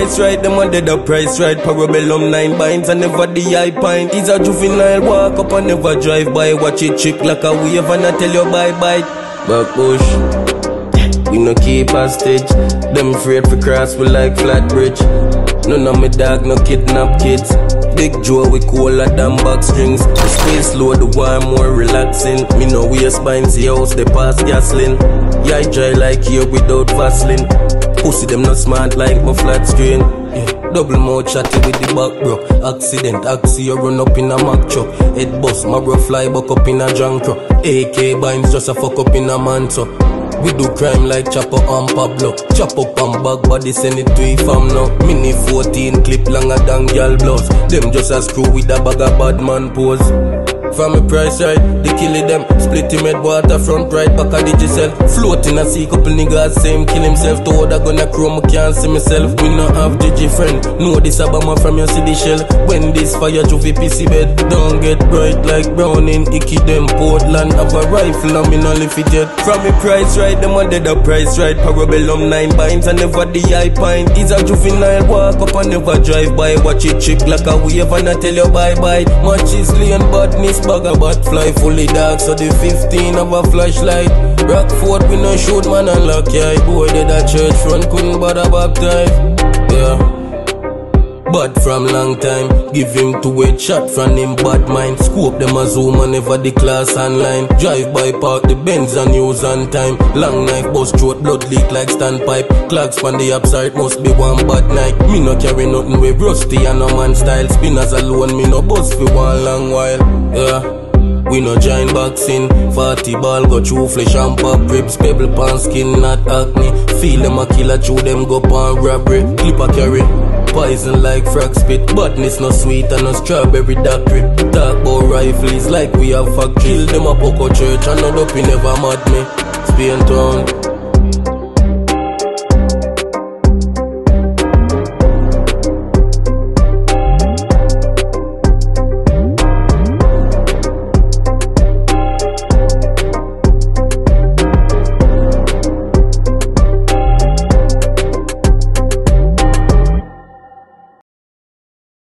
price right, them a dead a price right. Parabellum 9 binds and never the high pint. He's a juvenile, walk up and never drive by. Watch it trick like a wave and I tell you bye bye. Back push, we no keep hostage. Them afraid for cross we like flat bridge. None of me dog no kidnap kids. Big Joe we cooler than box strings. The space low, the war more relaxing. Me no waste spines, the house they pass gasoline. Yeah, I dry like here without Vaseline. Pussy them not smart like my flat screen. Yeah. Double mouth chatty with the back bro. Accident, axi you run up in a Mack truck. Head bust, my bro fly back up in a junk truck. AK binds just a fuck up in a manso. We do crime like Chapo and Pablo. Chop up and bag body send it to a fam now. Mini 14 clip longer than girl blouse. Them just a screw with a bag of bad man pose. From a price right, they kill it them. Split him head water front right back of Digicel. Floating and see couple niggas same kill himself. To other gonna chrome can't see myself. We not have Digi friend. Know this Obama from your city shell. When this fire juvie PC bed. Don't get bright like brown in Icky them. Portland have a rifle and me not lift it yet. From a price right, them a dead a price right. Parabellum 9 binds and never the high pint. He's a juvenile, walk up and never drive by. Watch it trick like a wave and I tell you bye bye. Much is and badness. Bag a bat fly fully dark, so the 15 have a flashlight. Rockford we no shoot man and lock yeah. Boy did a church front couldn't bother baptize. Yeah. Bad from long time, give him 2-8 shot from him bad mind. Scope them a zoom and never the class online. Drive by park the Benz and use on time. Long knife bust throat, blood leak like standpipe. Clogs from the upside must be one bad night. Me no carry nothing with rusty and no man style. Spinners alone, me no bust for one long while. Yeah. We no join boxing, 40 ball go through flesh and pop ribs. Pebble pan skin, not acne. Feel them a killer through them go pan robbery. Clip a carry, poison like frog spit. Badness no sweet and no strawberry doctrine. Talk about rifles like we have factory. Kill them a Poco church and not up, we never mad me. Spain town.